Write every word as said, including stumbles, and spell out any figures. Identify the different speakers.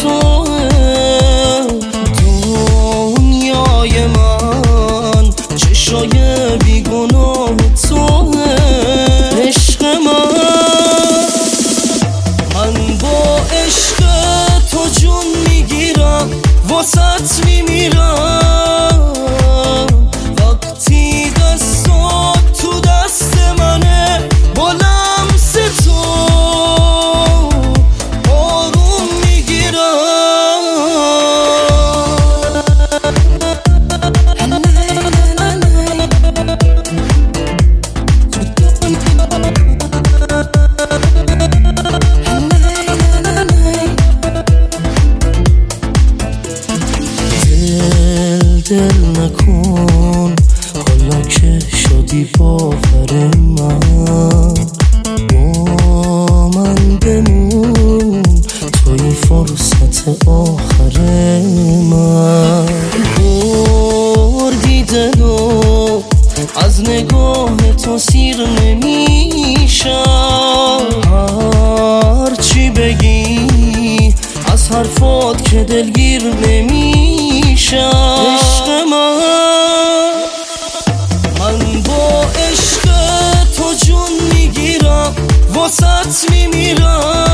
Speaker 1: تو دنیای من، چشای بیگناه تو عشق من. من با عشق تو جون میگیرم، واسط میمیرم. وقتی دستات تو دست منه، با لمس تو آروم میگیرم. دل نکن حالا که شدی باور من، با من بمون توی فرصت آخر من. بردی دلو از نگاه تو سیر نمیشم، هرچی بگی از حرفات که دلگیر نمیشم. عشق من، من با عشق تو جون میگیرم، واسط میمیرم.